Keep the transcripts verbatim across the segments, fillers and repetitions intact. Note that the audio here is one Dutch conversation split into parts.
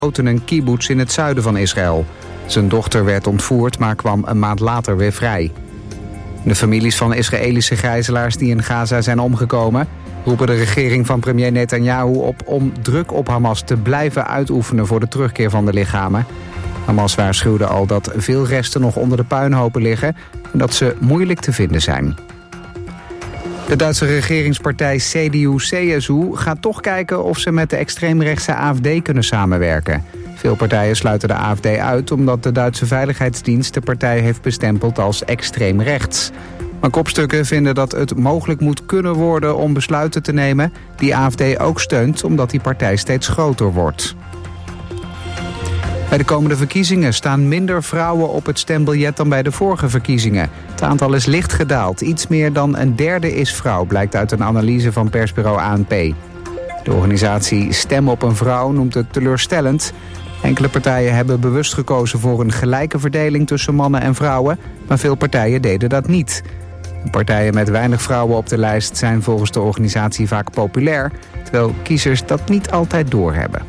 in een kibbutz in het zuiden van Israël. Zijn dochter werd ontvoerd, maar kwam een maand later weer vrij. De families van Israëlische gijzelaars die in Gaza zijn omgekomen roepen de regering van premier Netanyahu op om druk op Hamas te blijven uitoefenen voor de terugkeer van de lichamen. Hamas waarschuwde al dat veel resten nog onder de puinhopen liggen en dat ze moeilijk te vinden zijn. De Duitse regeringspartij C D U C S U gaat toch kijken of ze met de extreemrechtse A F D kunnen samenwerken. Veel partijen sluiten de A F D uit omdat de Duitse Veiligheidsdienst de partij heeft bestempeld als extreem rechts. Maar kopstukken vinden dat het mogelijk moet kunnen worden om besluiten te nemen die A F D ook steunt omdat die partij steeds groter wordt. Bij de komende verkiezingen staan minder vrouwen op het stembiljet dan bij de vorige verkiezingen. Het aantal is licht gedaald. Iets meer dan een derde is vrouw, blijkt uit een analyse van persbureau A N P. De organisatie Stem op een Vrouw noemt het teleurstellend. Enkele partijen hebben bewust gekozen voor een gelijke verdeling tussen mannen en vrouwen, maar veel partijen deden dat niet. Partijen met weinig vrouwen op de lijst zijn volgens de organisatie vaak populair, terwijl kiezers dat niet altijd doorhebben.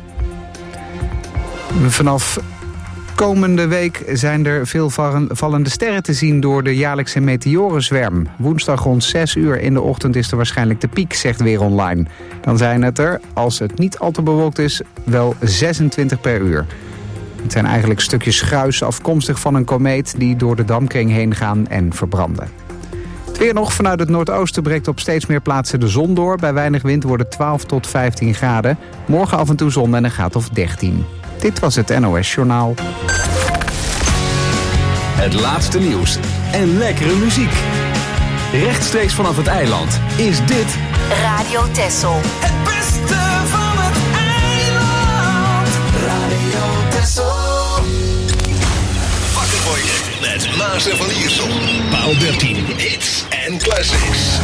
Vanaf komende week zijn er veel vallende sterren te zien door de jaarlijkse meteorenzwerm. Woensdag rond zes uur in de ochtend is er waarschijnlijk de piek, zegt Weer Online. Dan zijn het er, als het niet al te bewolkt is, wel zesentwintig per uur. Het zijn eigenlijk stukjes gruis afkomstig van een komeet die door de dampkring heen gaan en verbranden. Het weer nog. Vanuit het noordoosten breekt op steeds meer plaatsen de zon door. Bij weinig wind worden twaalf tot vijftien graden. Morgen af en toe zon en een graad of dertien. Dit was het N O S Journaal. Het laatste nieuws en lekkere muziek. Rechtstreeks vanaf het eiland is dit Radio Texel. Het beste van het eiland. Radio Texel. Wakker worden met Maas en Van Iersel. Paal dertien. Hits en classics.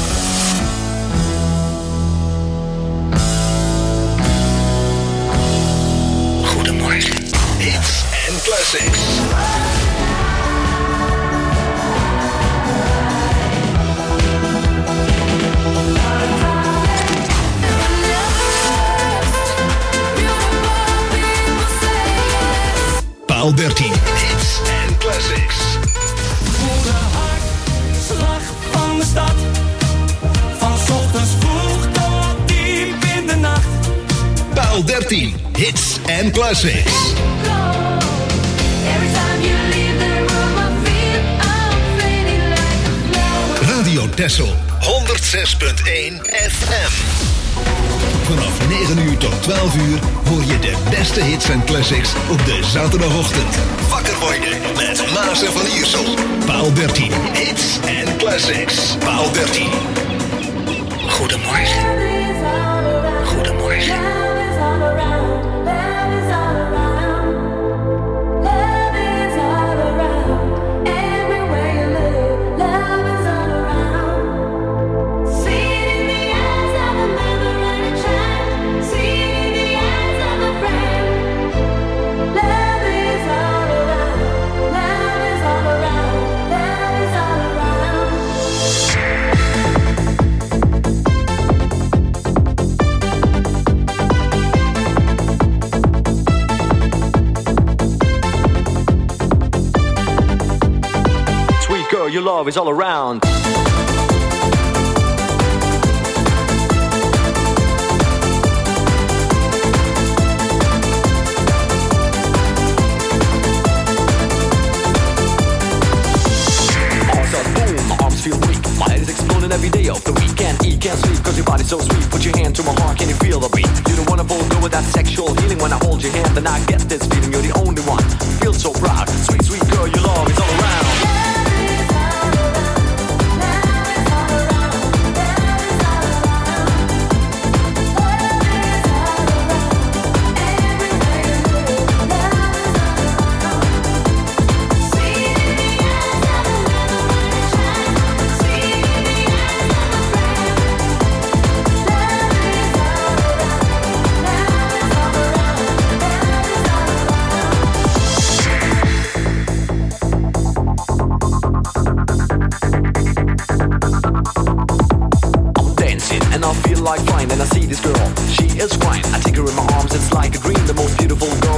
Goedemorgen. Hits en classics. Paal dertien. Hits en classics. Voel de hartslag van de stad. Van 's ochtends vroeg tot diep in de nacht. Paal dertien. Hits en classics. Radio Texel honderd zes punt één F M. Vanaf negen uur tot twaalf uur hoor je de beste hits en classics op de zaterdagochtend. Wakker worden met Maas en Van Iersel. Paal dertien. Hits en classics. Paal dertien. Goedemorgen. Goedemorgen. Your love is all around. Feel weak, my head is exploding every day of the week. Can't eat, can't sleep, cause your body's so sweet. Put your hand to my heart, can you feel the beat? You don't wanna go with that sexual healing. When I hold your hand, then I get this feeling. You're the only one, feel so proud. Sweet, sweet girl, your love is all around. Like fine, and I see this girl, she is fine. I take her in my arms, it's like a dream. The most beautiful girl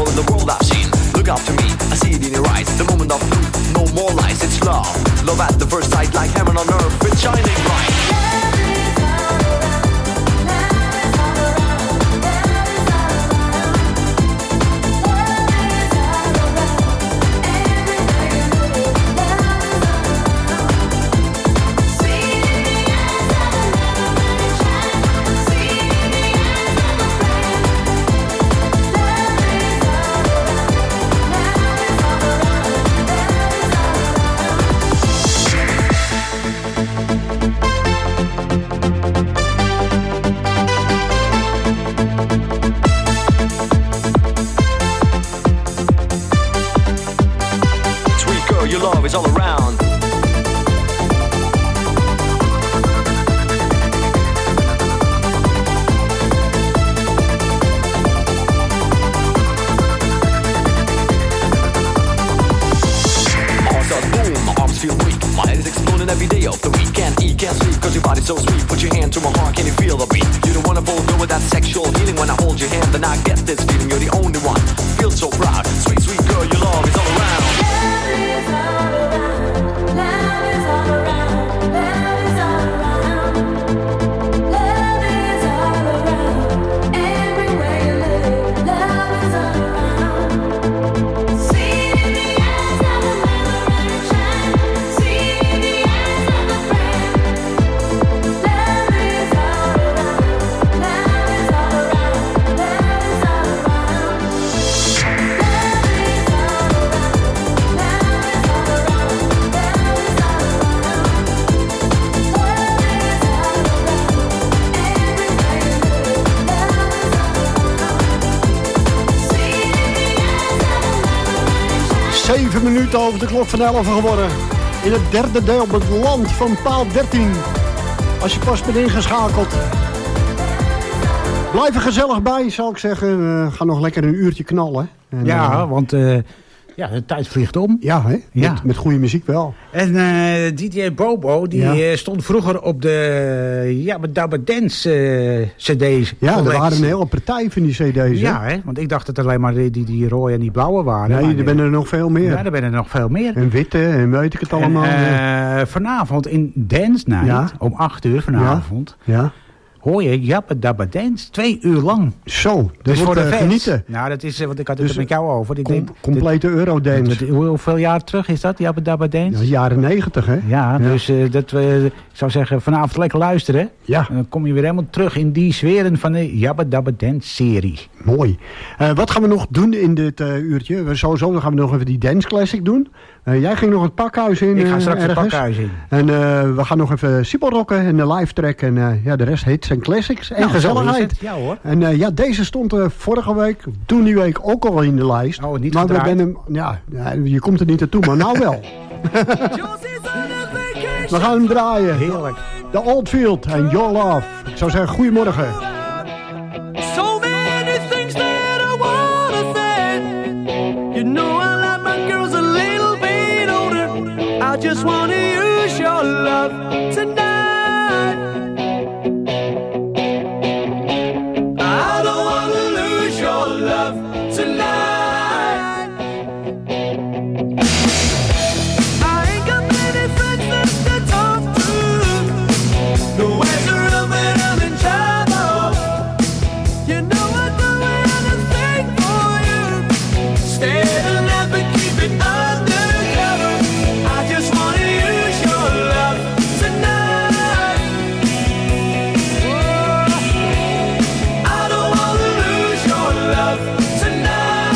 exploring every day of the week. Can't eat, can't sleep, cause your body's so sweet. Put your hand to my heart, can you feel the beat? You're the wonderful girl with that sexual healing. When I hold your hand, then I get this feeling. You're the only one, feel so proud. Sweet, sweet girl, your love is all around. Love is all around. Love is all around. Love is all around. Love is all around. Everywhere you look, love is all around. See in the eyes of a lover and a child. See in the eyes of a friend. Love is all around. Love is all around. Love is all around. Love is all around. Zeven minuten over de klok van elf geworden. In het derde deel op het land van paal dertien. Als je pas bent ingeschakeld. Blijf er gezellig bij, zou ik zeggen. We gaan nog lekker een uurtje knallen. En, Ja, uh, want uh, ja, de tijd vliegt om. ja, hè? Ja. Met, met goede muziek wel. En uh, D J Bobo, die Ja. uh, stond vroeger op de Jabba Dabba Dance uh, cd's. Ja, er collectie. waren een hele partij van die cd's. Hè? Ja, hè? Want ik dacht dat het alleen maar die, die, die rode en die blauwe waren. Nee, maar, er zijn er nog veel meer. Ja, er zijn er nog veel meer. En witte en weet ik het allemaal. En, uh, vanavond in Dance Night, Ja. om acht uur vanavond, ja. hoor je Jabba Dabba Dance twee uur lang. Zo, dat Dus wordt voor de uh, fans. genieten. Nou, dat is, uh, want ik had het Dus, er met jou over. Ik Com- denk, complete Eurodance. dit- hoe- hoeveel jaar terug is dat, Jabba Dabba Dance? Ja, jaren negentig, hè? Ja, dus uh, dat we, ik zou zeggen, vanavond lekker luisteren. Ja. En dan kom je weer helemaal terug in die sferen van de Jabba Dabba Dance serie. Mooi. Uh, wat gaan we nog doen in dit uh, uurtje? We, sowieso gaan we nog even die Dance Classic doen. Uh, jij ging nog het pakhuis in. Ik ga uh, straks het ergens. pakhuis in. En uh, we gaan nog even siebelrocken en de live track. En uh, ja, de rest hits en classics. En Nou, zo is gezelligheid. het. Ja hoor. En uh, ja, deze stond uh, vorige week, toen die week ook al in de lijst. Oh, niet maar we gedraaid? ben hem, ja, ja, je komt er niet naartoe, maar nou wel. We gaan hem draaien. Heerlijk. The Oldfield en Your Love. Ik zou zeggen, goedemorgen. So many things that I wanna say. You know I like my girls a little bit older. I just wanna use your love tonight. I don't wanna lose your love tonight. I ain't got many friends left to talk to. No ways around when I'm in trouble. You know I'd do anything for you. Stay the night but keep it undercover. I just wanna use your love tonight. Oh, I don't wanna lose your love tonight.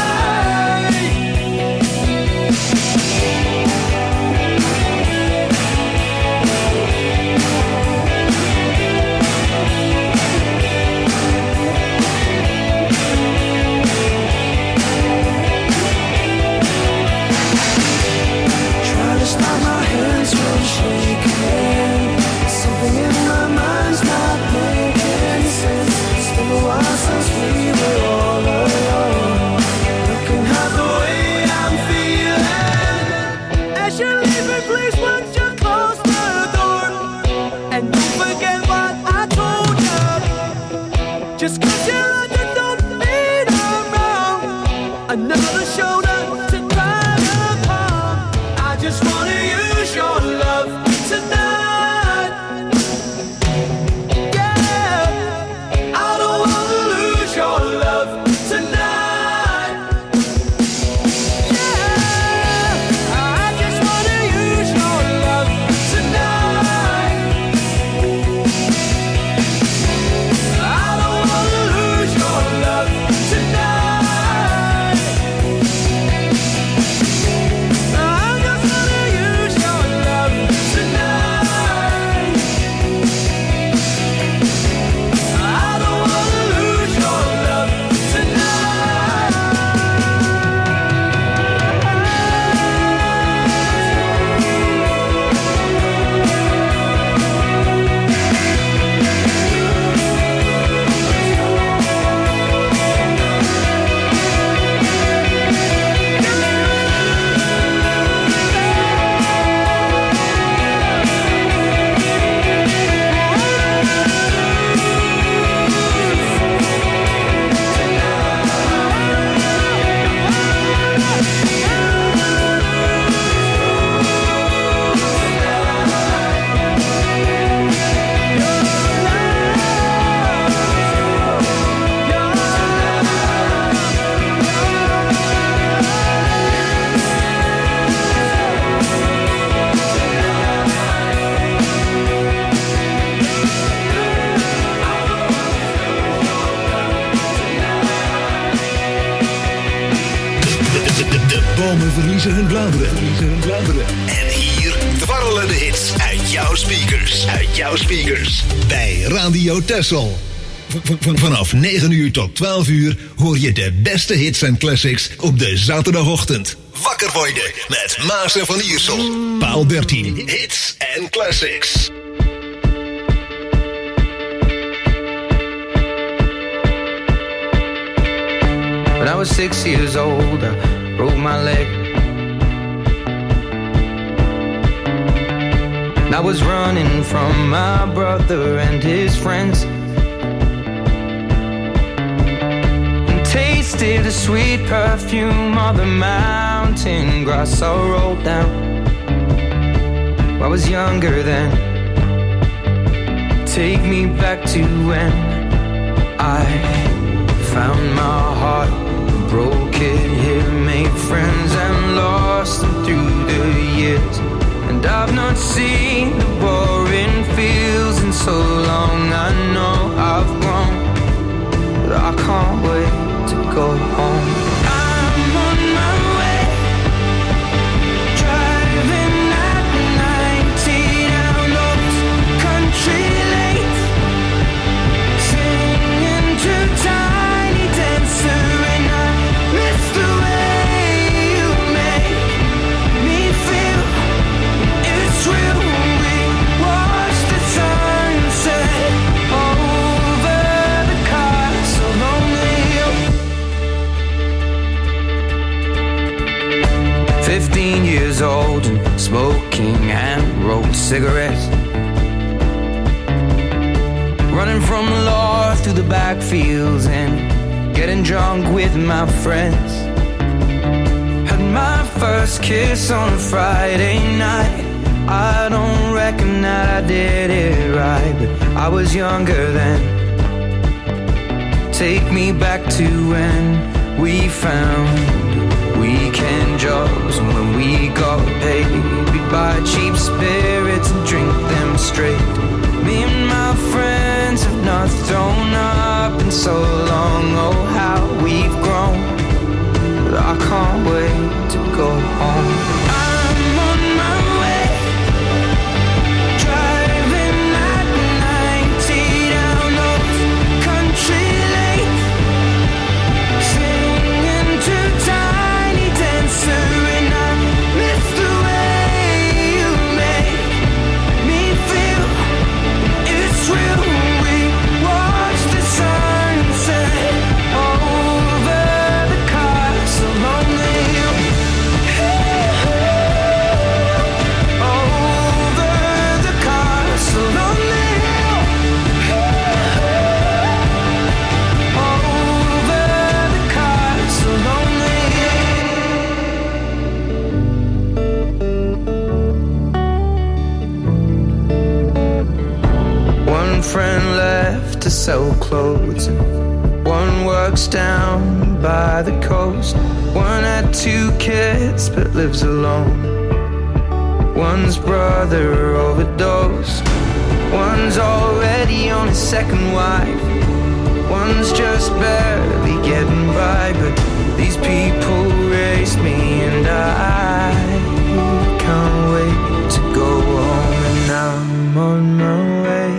Try to stop my hands from shaking. Something in my mind's not making sense. It's been a while since we were all alone. Looking at the way I'm feeling. As you're leaving, please won't you close the door? And don't forget what I told you. Just 'cause you're London don't mean I'm wrong. Another shoulder to cry upon. I just wanna use your love tonight. Yeah, I don't wanna lose your love tonight. Yeah, I just wanna use your love tonight. I don't wanna lose your love tonight. Bomen verliezen hun bladeren. Verliezen hun bladeren. En hier dwarrelen de hits uit jouw speakers. Uit jouw speakers. Bij Radio Texel. V- v- vanaf negen uur tot twaalf uur hoor je de beste hits en classics op de zaterdagochtend. Wakker worden met Maas en Van Iersel. Paal dertien. Hits en classics. When I was six years old, I broke my leg. And I was running from my brother and his friends, and tasted the sweet perfume of the mountain grass I rolled down. I was younger then. Take me back to when I found my heart, broke it here, made friends and lost them through the years. And I've not seen the boring fields in so long. I know I've grown, but I can't wait to go home. I'm on my way, driving at ninety down those country lanes, singing to Tiny Dancer, and I miss the way you make me feel. It's real. We watch the sunset over the castle on the hill. Fifteen years old and smoking hand-rolled cigarettes, running from the law through the backfields and getting drunk with my friends. Had my first kiss on a Friday night. I don't reckon that I did it right, but I was younger then. Take me back to when we found weekend jobs, and when we got paid, we'd buy cheap spirits and drink them straight. Me and my friends have not thrown up in so long. Oh, how we've grown, but I can't wait to go home. I'm on my way, driving at ninety down those country lanes, singing to Tiny Dancer, and I miss the way you make me feel. It's real. We watch the sunset over the castle on the hill. Over the castle on the hill. Over the castle on the hill. One friend left to sell clothes, and one works down by the coast. One had two kids but lives alone. One's brother overdosed. One's already on his second wife. One's just barely getting by, but these people raised me, and I can't wait to go home. And I'm on my way.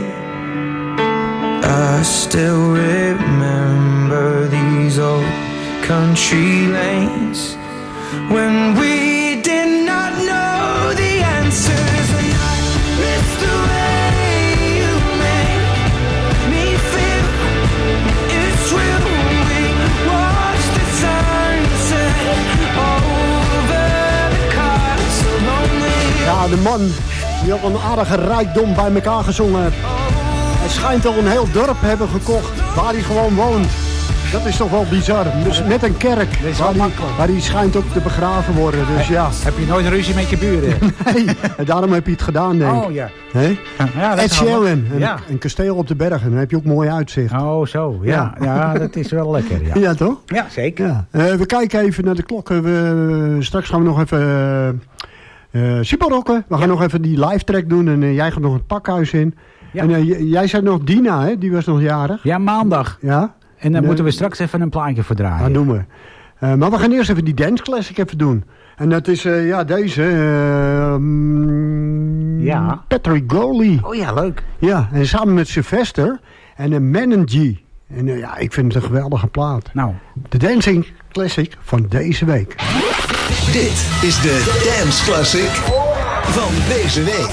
I still remember these old country lanes when we did not know the answers, and I miss the way you make me feel. It's real. We watch the sunset over the castle on the hill. Ja, de man die al een aardige rijkdom bij elkaar gezongen heeft. Hij schijnt al een heel dorp hebben gekocht waar hij gewoon woont. Dat is toch wel bizar. Dus net een kerk waar hij, waar hij schijnt ook te begraven worden. Dus ja. Heb je nooit ruzie met je buren? Nee, en daarom heb je het gedaan, denk ik. Oh ja. He? Ja, dat Ed Sheeran, een, ja. een kasteel op de bergen. Dan heb je ook mooi uitzicht. Oh zo, ja. Ja, ja dat is wel lekker. Ja, Ja, toch? ja zeker. Ja. Uh, we kijken even naar de klok. We, straks gaan we nog even uh, uh, superrocken. We gaan Ja. nog even die live track doen. En uh, jij gaat nog het pakhuis in. Ja. En uh, j- jij zei nog Dina, hè? Die was nog jarig. Ja, maandag. Ja? En dan Nee. moeten we straks even een plaatje voor draaien. Dat doen we. Uh, maar we gaan eerst even die dance classic even doen. En dat is, uh, ja, deze. Uh, um, Ja. Patrick Goley. Oh ja, leuk. Ja, en samen met Sylvester en een Menengy. En uh, ja, ik vind het een geweldige plaat. Nou. De dancing classic van deze week. Dit is de Dance Classic van deze week.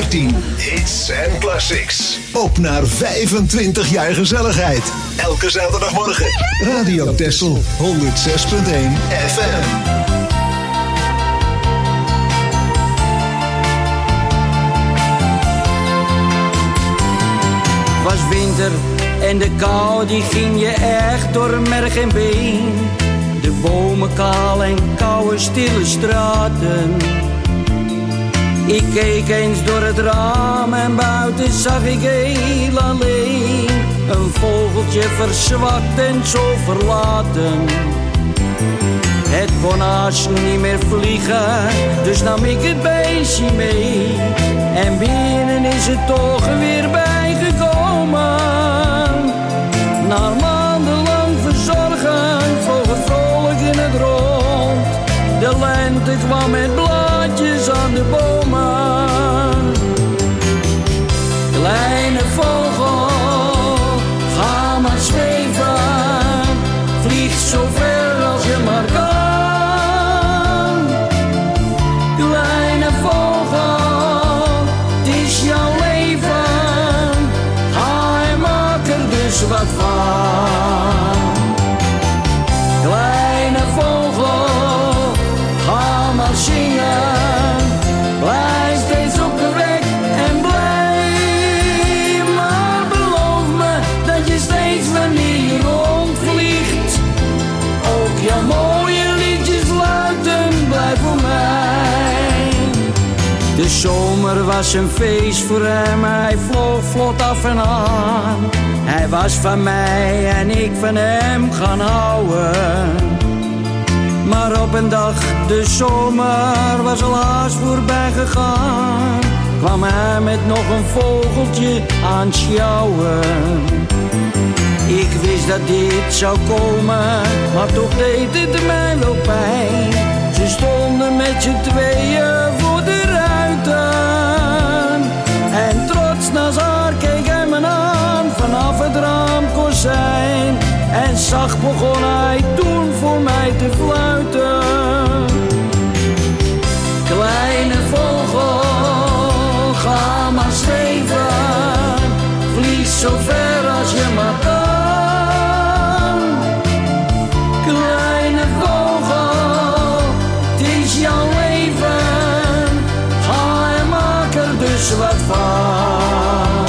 dertien hits en classics. Op naar vijfentwintig jaar gezelligheid. Elke zaterdagmorgen. Radio Texel honderd zes punt één F M. Het was winter en de kou die ging je echt door merg en been. De bomen kaal en koude stille straten. Ik keek eens door het raam en buiten zag ik heel alleen een vogeltje verzwakt en zo verlaten. Het kon haast niet meer vliegen, dus nam ik het beestje mee. En binnen is het toch weer bijgekomen. Na maandenlang verzorgen vloog het vrolijk in het rond. De lente kwam met blaadjes aan de bomen. Kleine vogel, ga maar zweven. Vlieg zo ver als je maar kan. Kleine vogel, het is jouw leven. Ga en maak er dus wat van. Kleine vogel, ga maar zingen. Blijf steeds op de weg en blij. Maar beloof me dat je steeds wanneer rondvliegt ook jouw mooie liedjes luiden, blijf voor mij. De zomer was een feest voor hem, hij vloog vlot af en aan. Hij was van mij en ik van hem gaan houden. Maar op een dag, de zomer was al haast voorbij gegaan, kwam hij met nog een vogeltje aan sjouwen. Ik wist dat dit zou komen, maar toch deed het mij wel pijn. Ze stonden met z'n tweeën voor de ruiten. En trots naast haar keek hij me aan vanaf het raamkozijn. En zacht begon hij toen voor mij te fluiten. Kleine vogel, ga maar zweven. Vlieg zo ver als je maar kan. Kleine vogel, het is jouw leven. Ga en maak er dus wat van.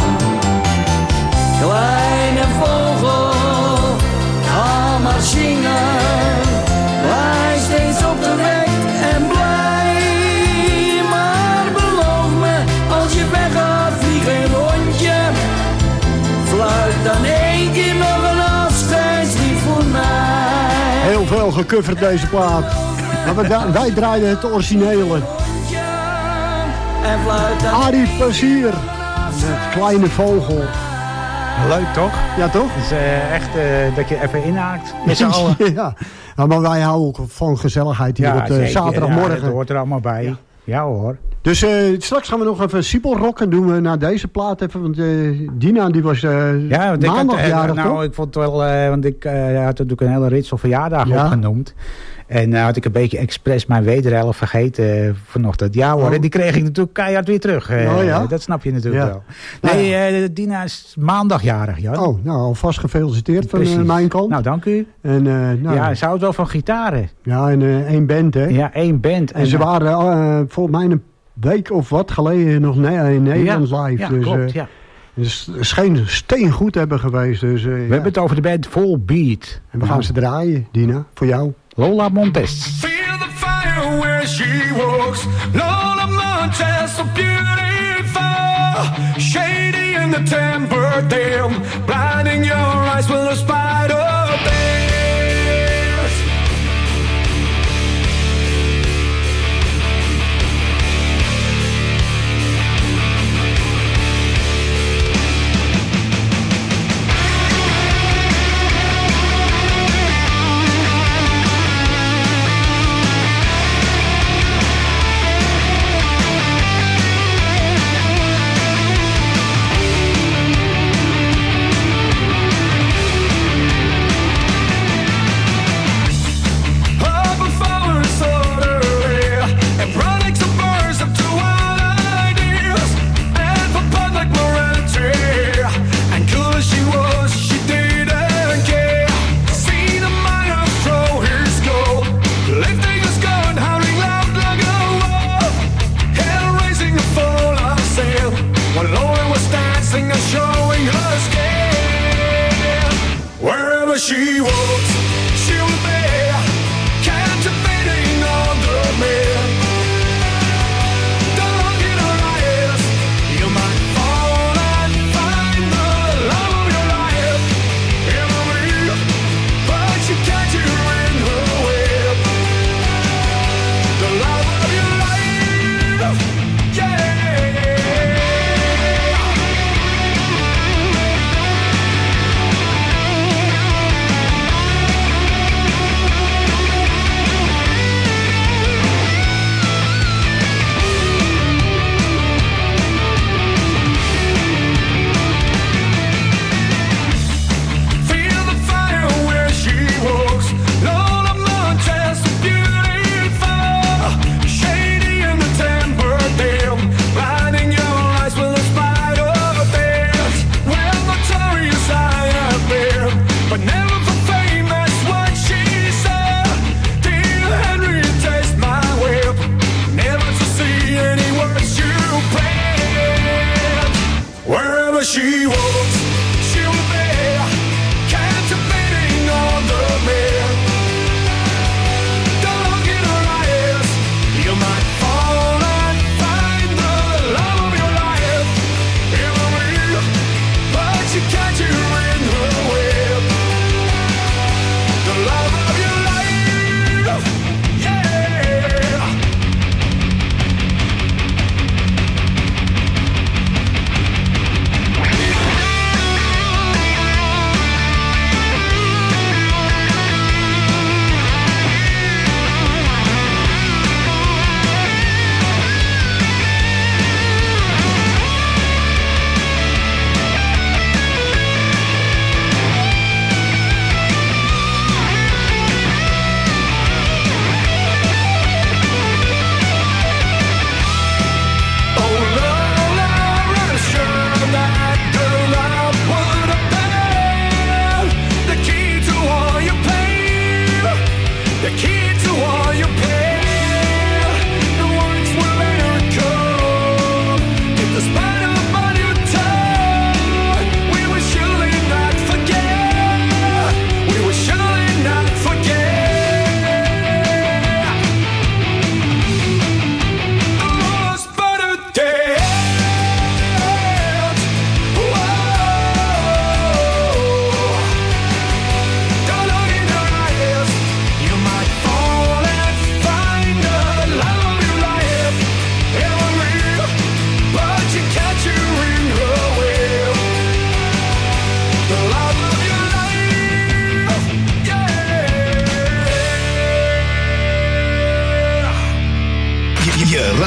Kleine vogel, ga maar zingen. Blijf steeds op de weg en blij. Maar beloof me, als je weggaat, vlieg een rondje. Fluit dan één keer nog een afscheidslied voor mij. Heel veel gecoverd deze plaat. Maar wij, wij draaiden het originele. En fluit dan Arie Plezier. Met Kleine Vogel. Leuk toch? Ja, toch? Het is uh, echt uh, dat je even inhaakt met z'n allen. Ja. Nou, maar wij houden ook van gezelligheid hier Ja, op de zeker. zaterdagmorgen. Ja, dat hoort er allemaal bij. Ja, ja hoor. Dus uh, straks gaan we nog even siepelrocken doen we naar deze plaat even. Want uh, Dina die was uh, ja, want ik had, maandagjarig, nou, toch? ik vond het wel, uh, want ik uh, had natuurlijk een hele rits of verjaardag Ja. opgenoemd. En uh, had ik een beetje expres mijn wederhelft vergeten uh, vanochtend. Ja hoor, Oh. en die kreeg ik natuurlijk keihard weer terug. Uh, Oh, ja? Dat snap je natuurlijk Ja. wel. Nee, uh, Dina is maandagjarig, Jan. Oh, nou alvast gefeliciteerd van Precies. uh, mijn kant. Nou, dank u. En, uh, nou, Ja, ze houdt wel van gitaren. ja, en uh, één band, hè? Ja, één band. En ze uh, waren uh, volgens mij een week of wat geleden nog ne- in Nederland ja, live. Ja, dus, klopt, uh, ja. dus het scheen steengoed hebben geweest. Dus, uh, We ja. hebben het over de band Full Beat. En we gaan ze draaien, Dina, voor jou. Lola Montes. Feel the fire where she walks. Lola Montez, so beautiful. Shady in the temper, dim. Blinding your eyes with a spider bears.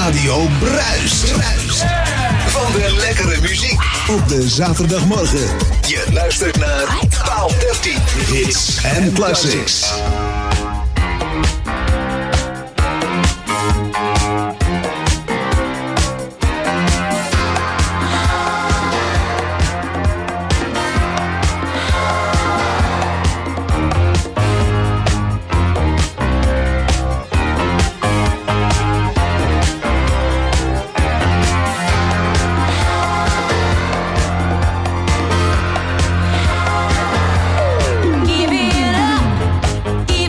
radio bruist. Bruist. Van de lekkere muziek op de zaterdagmorgen. Je luistert naar Paal dertien. Hits en classics. Give it up, give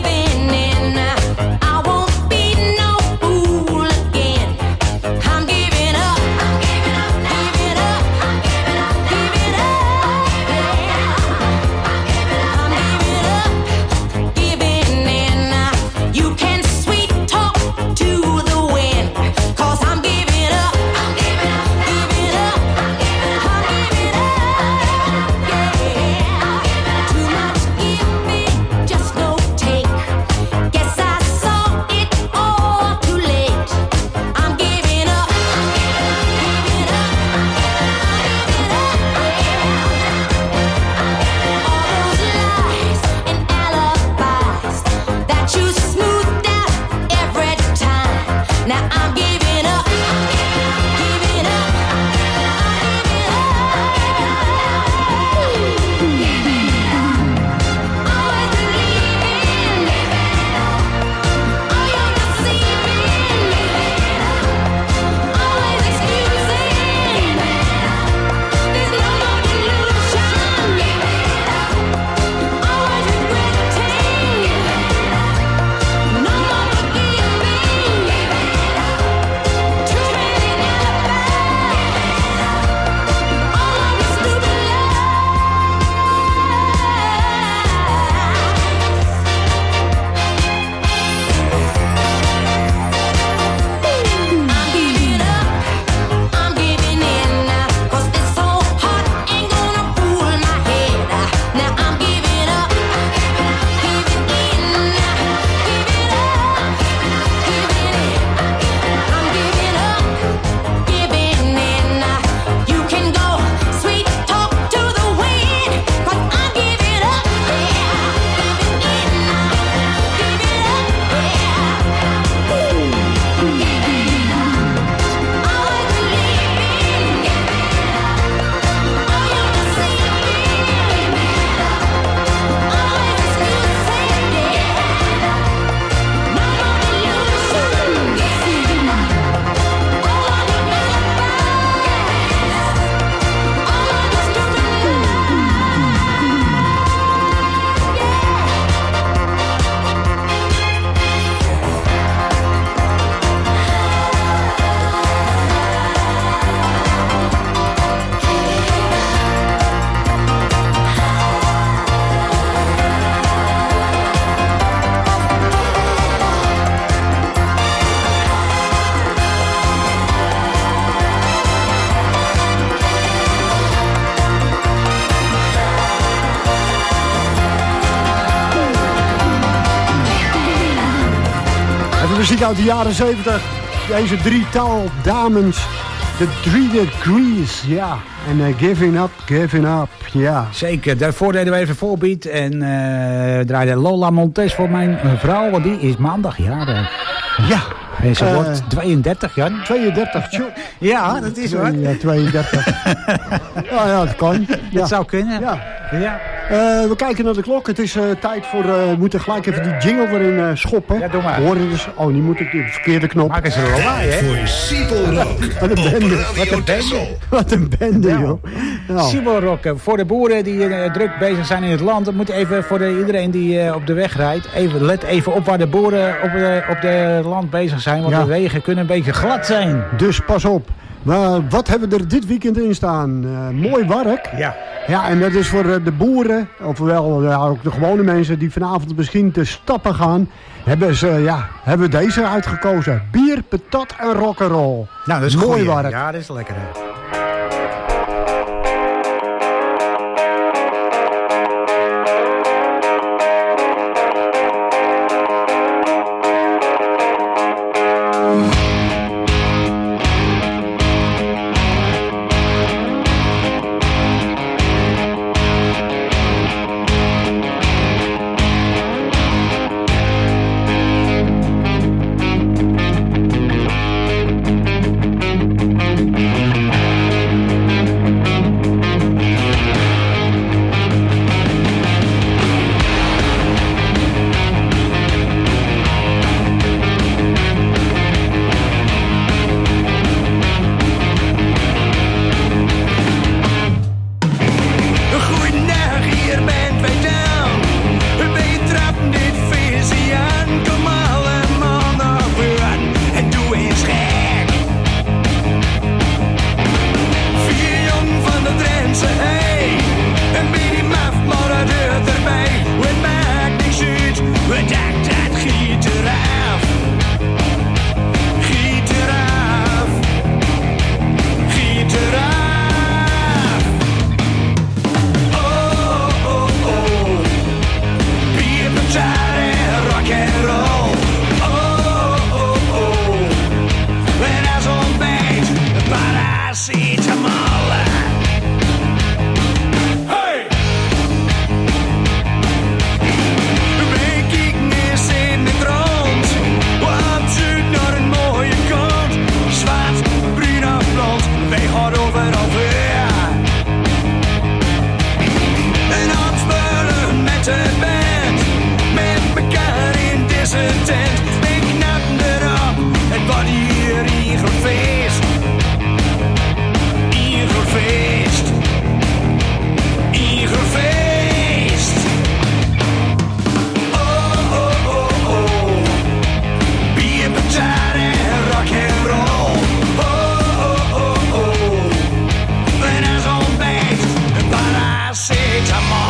muziek uit de jaren zeventig. Deze drietal dames. De Three Degrees, ja. En uh, Giving Up, Giving Up, ja. Zeker, daarvoor deden we even voorbeat. En uh, draaide Lola Montes voor mijn vrouw, want die is maandag jaren. Ja. En ze uh, wordt tweeëndertig, Jan. tweeëndertig, tjoh. Ja, dat is wat. Ja, tweeëndertig. ja, ja, dat kan. Ja. Dat zou kunnen. Ja. Ja. Uh, we kijken naar de klok. Het is uh, tijd voor... Uh, we moeten gelijk even die jingle erin uh, schoppen. Ja, doe maar. Hoor je dus? Oh, nu moet ik de verkeerde knop. Maak eens een lawaai, hè? Voor Siebel Rock. Wat een bende. Wat een bende. Wat een bende, Ja. joh. Nou. Siebel Rock, voor de boeren die uh, druk bezig zijn in het land. Dat moet even voor de, iedereen die uh, op de weg rijdt. Even, let even op waar de boeren op de, op de land bezig zijn. Want Ja. de wegen kunnen een beetje glad zijn. Dus pas op. Maar wat hebben we er dit weekend in staan? Uh, mooi werk. Ja. Ja, en dat is voor uh, de boeren, ofwel uh, ook de gewone mensen die vanavond misschien te stappen gaan, hebben ze, ja, hebben deze uitgekozen. Bier, patat en rock'n'roll. Nou, dat is mooi goeie. werk. Ja, dat is lekker, hè. zijn tent. En knappen erop, het wordt hier ingerfeest. Ingerfeest. Ingerfeest. Oh, oh, oh, oh. Bier, patat en rock and roll. Oh, oh, oh, oh. En als ontbijt een paracetamol.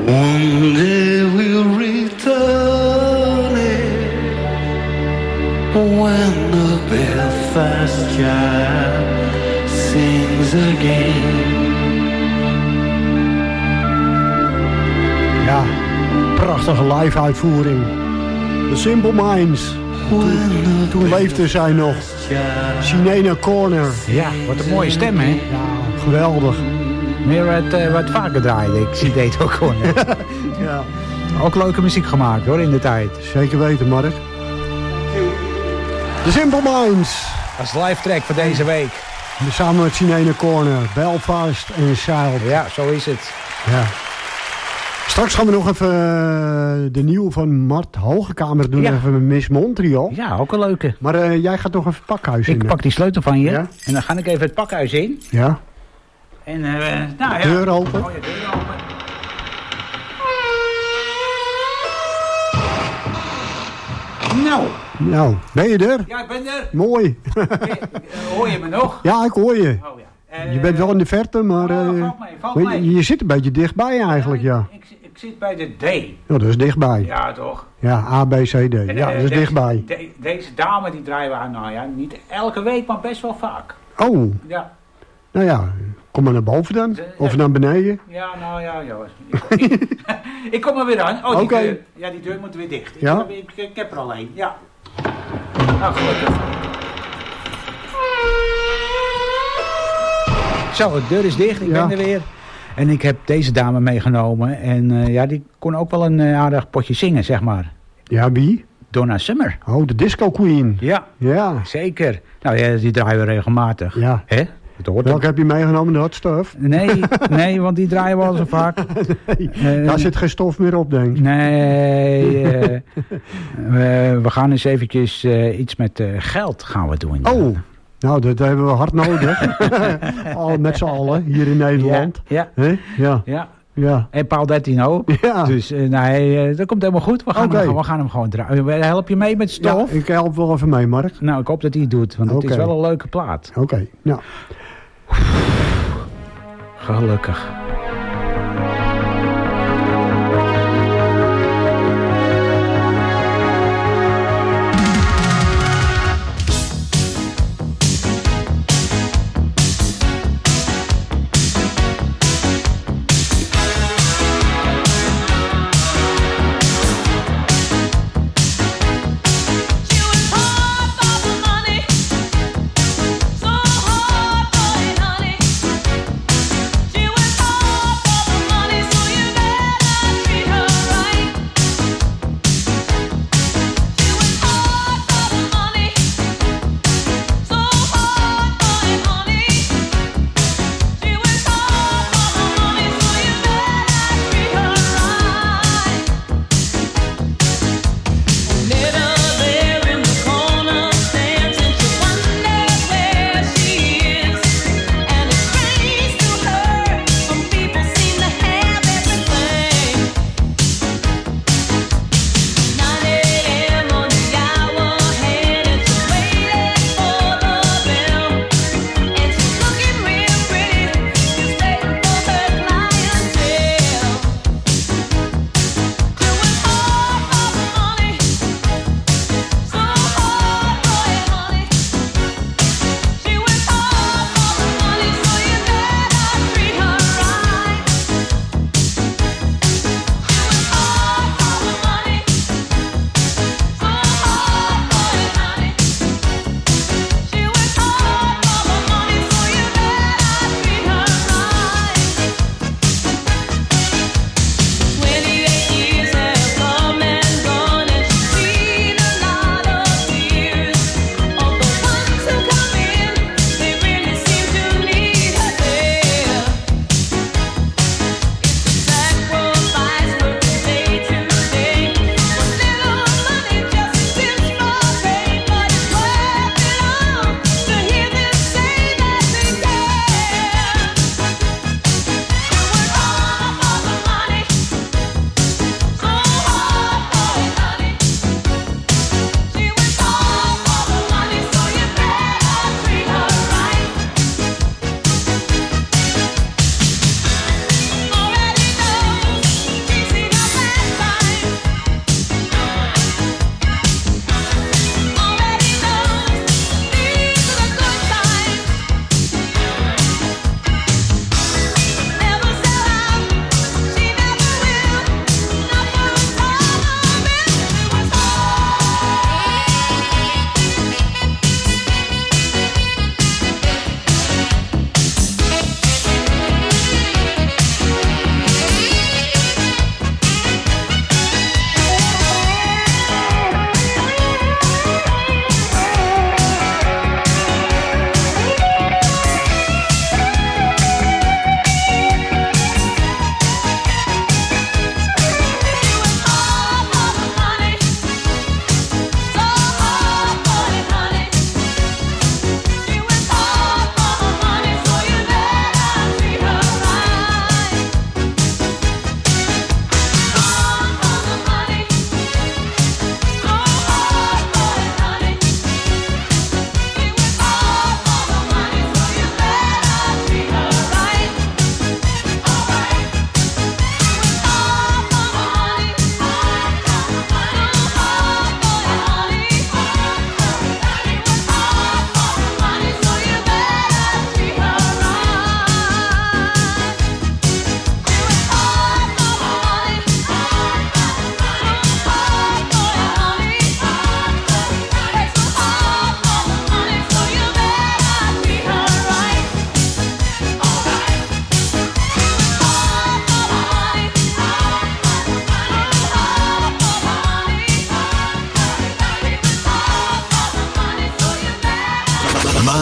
One day we'll return it when the Belfast child sings again. Ja, prachtige live uitvoering. The Simple Minds. Toen, toen leefde zij nog. Sinena Corner. Ja, wat een mooie stem, hè? Ja, geweldig. Meer wat, uh, wat vaker draaide. Ik zie dit ook gewoon. Ja. Ook leuke muziek gemaakt, hoor, in de tijd. Zeker weten, Mark. The Simple Minds. Als live track voor deze week. Samen met Sinena Corner, Belfast en Child. Ja, zo is het. Ja. Straks gaan we nog even uh, de nieuwe van Mart Hogekamer doen. Ja. Even met Miss Montreal. Ja, ook een leuke. Maar uh, jij gaat toch even het pakhuis in. Ik pak die sleutel van je. Ja? En dan ga ik even het pakhuis in. Ja. En uh, nou ja. Deur open. Oh, ja, deur open. Nou. Nou, ben je er? Ja, ik ben er. Mooi. Hey, uh, hoor je me nog? Ja, ik hoor je. Oh, ja. Uh, Je bent wel in de verte, maar, uh, oh, valt mee, valt maar mee. je, je zit een beetje dichtbij eigenlijk, ja. Ik, ik, ik zit bij de D. Ja, dat is dichtbij. Ja, toch? Ja, A, B, C, D. En, Ja, uh, dat is deze, dichtbij. de- deze dame die draaien we aan, nou ja, niet elke week, maar best wel vaak. Oh, Ja, nou ja, kom maar naar boven dan. Of naar beneden. ja nou ja, jongens. Ik, ik, ik kom er weer aan. Oh, die Oké. deur, ja, die deur moet weer dicht. Ik, Ja? heb, ik, ik heb er al één, ja. Nou, gelukkig. Zo, de deur is dicht, ik Ja. ben er weer. En ik heb deze dame meegenomen. En uh, ja, die kon ook wel een uh, aardig potje zingen, zeg maar. Ja, wie? Donna Summer. Oh, de Disco Queen. Ja, Ja. zeker. Nou ja, die draaien we regelmatig. Ja. Hè? Het hoort Welke er. heb je meegenomen? De hot stuff? Nee, nee, want die draaien we al zo vaak. Nee, Eh, daar zit geen stof meer op, denk ik. Nee, uh, we, we gaan eens eventjes uh, iets met uh, geld gaan we doen. Oh, nou, dat hebben we hard nodig. Al met z'n allen, hier in Nederland. Ja, Hè? Ja. ja. Ja. En Paul dertien ook. Ja. Dus uh, nee, uh, dat komt helemaal goed. We gaan, Oké. hem, we gaan hem gewoon draaien. Help je mee met Ja, stof? ik help wel even mee, Mark. Nou, ik hoop dat hij het doet, want het is Oké. wel een leuke plaat. Oké, okay. Nou. Gelukkig. She was hard for it, honey. She was hard.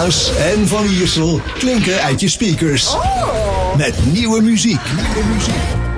Maas en Van Iersel klinken uit je speakers. Met nieuwe muziek. Nieuwe muziek.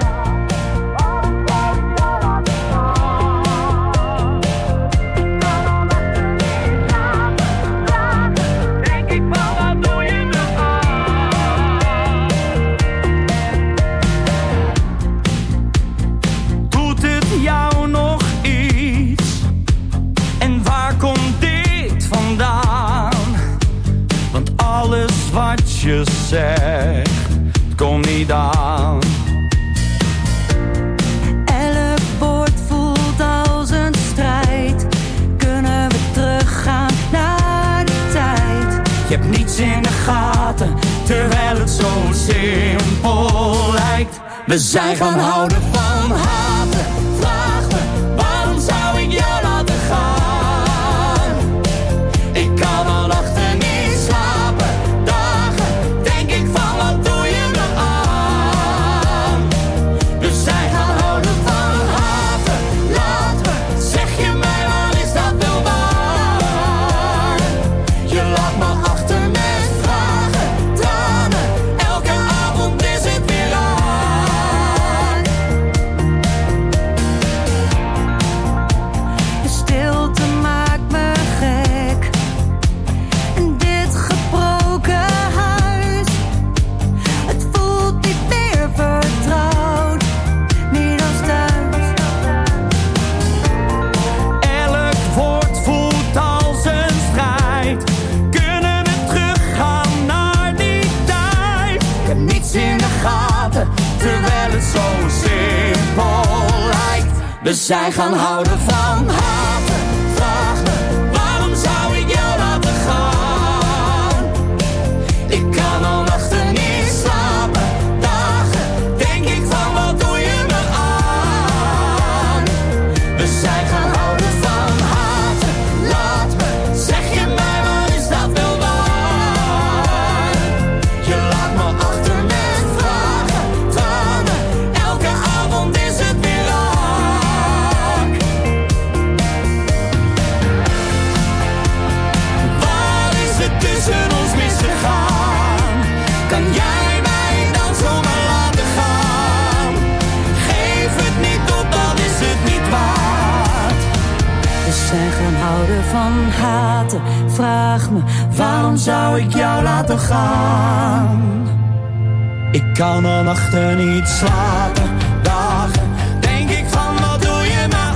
Doet het jou nog iets? En waar komt dit vandaan? Want alles wat je zegt, komt niet aan. Elk woord voelt als een strijd. Kunnen we teruggaan naar de tijd? Je hebt niets in de gaten, terwijl het zo simpel lijkt. We zijn gaan houden van haten. Vraag me, waarom zou ik jou laten gaan? Ik kan al nachten niet slapen. Dagen denk ik van, wat doe je me aan? We zijn gaan houden van haten. Laat me, zeg je mij, wat is dat wel waar? Je laat me achter met vragen, tranen. Elke avond is het weer raar. De stilte maakt me gek. En dit gebroken huis, het voelt niet meer vertrouwd. Niet als thuis. Elk woord voelt als een strijd. Kunnen we teruggaan naar die tijd? Ik heb niets in de gaten, terwijl het zo simpel lijkt. We zijn gaan houden van haten. Vraag me, waarom zou ik jou laten gaan? Ik kan al nachten niet slapen. Dagen denk ik van, wat doe je me aan? We zijn gaan houden van haten. Laat me, zeg je mij, wat is dat wel waar? Je laat me achter met vragen, tranen. Elke avond is het weer raak. Waar is het tussen ons misgegaan? Kan jij mij dan zomaar laten gaan? Geef het niet op, dan is het niet waard. We zijn gaan houden van haten. Vraag me, waarom zou ik jou laten gaan? Ik kan al nachten niet slapen, dagen denk ik van, wat doe je me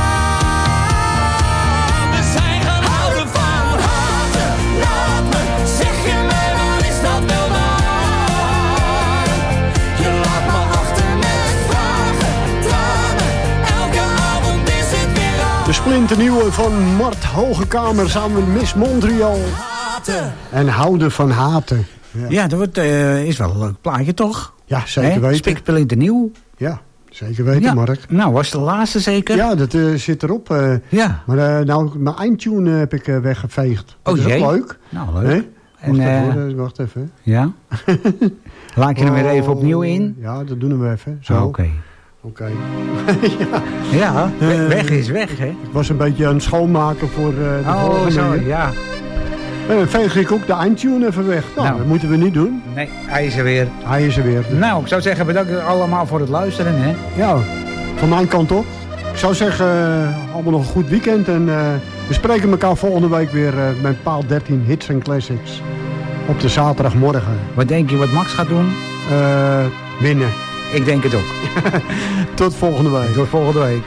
aan? We zijn gaan houden van haten. Laat me, zeg je mij, wat is dat wel waar? Je laat me achter met vragen, tranen. Elke avond is het weer raar. De splinternieuwe van Mart Hogekamer samen met Miss Montreal. Haten. En houden van haten. Ja, Ja, dat wordt, eh, is wel een leuk plaatje, toch? ja zeker Hè? weten. Spiksplinternieuw. Ja, zeker weten, Ja. Mark. Nou, was de laatste zeker? Ja, dat eh, zit erop. eh. Ja. Maar eh, nou, mijn eindtune heb ik eh, weggeveegd. Dat Oh, is ook jee. leuk. Nou, leuk. Hè? En, Wacht, eh, even, hoor, wacht even. Ja? Laat je hem weer even Oh, opnieuw in? Ja, dat doen we even. Zo. Ah, Oké. Oké. Ja, we- weg is weg, hè? Ik was een beetje aan het schoonmaken voor eh, de Oh, volgende. zo, ja. En dan veeg ik ook de eindtune even weg. Nou, Nou. dat moeten we niet doen. Nee, hij is er weer. Hij is er weer. Nou, ik zou zeggen, bedankt allemaal voor het luisteren, hè? Ja, van mijn kant op. Ik zou zeggen, uh, allemaal nog een goed weekend. En uh, we spreken elkaar volgende week weer uh, met paal dertien Hits en Classics. Op de zaterdagmorgen. Wat denk je wat Max gaat doen? Uh, winnen. Ik denk het ook. Tot volgende week. Tot volgende week.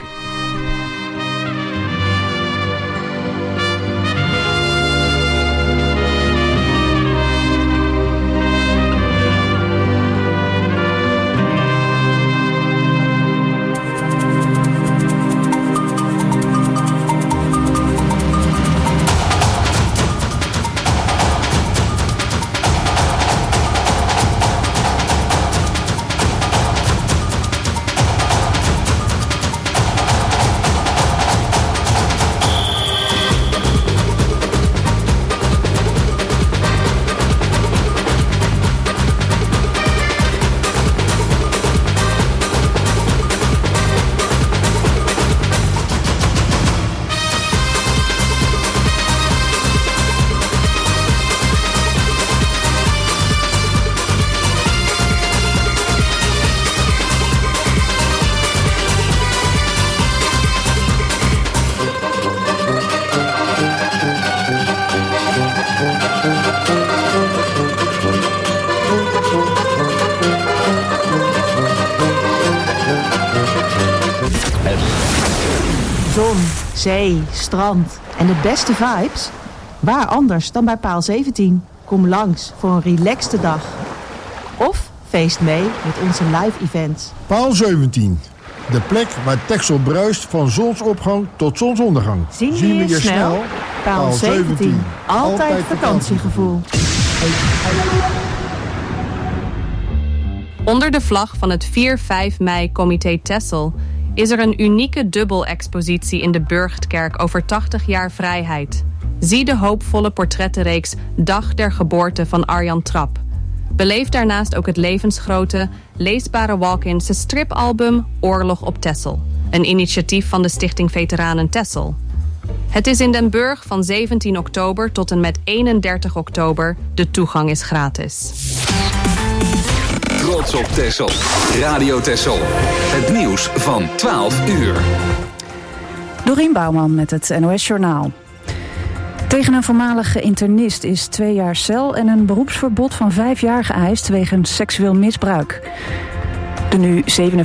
Zon, zee, strand en de beste vibes? Waar anders dan bij Paal zeventien? Kom langs voor een relaxte dag. Of feest mee met onze live events. Paal zeventien. De plek waar Texel bruist van zonsopgang tot zonsondergang. Zien we je snel? Paal zeventien. Altijd vakantiegevoel. Onder de vlag van het vier vijf mei Comité Texel is er een unieke dubbel-expositie in de Burchtkerk over tachtig jaar vrijheid. Zie de hoopvolle portrettenreeks Dag der Geboorte van Arjan Trap. Beleef daarnaast ook het levensgrote, leesbare walk-ins stripalbum Oorlog op Texel. Een initiatief van de Stichting Veteranen Texel. Het is in Den Burg van zeventien oktober tot en met eenendertig oktober. De toegang is gratis. Trots op Texel. Radio Texel. Het nieuws van twaalf uur. Dorien Bouwman met het N O S Journaal. Tegen een voormalige internist is twee jaar cel en een beroepsverbod van vijf jaar geëist wegens seksueel misbruik. De nu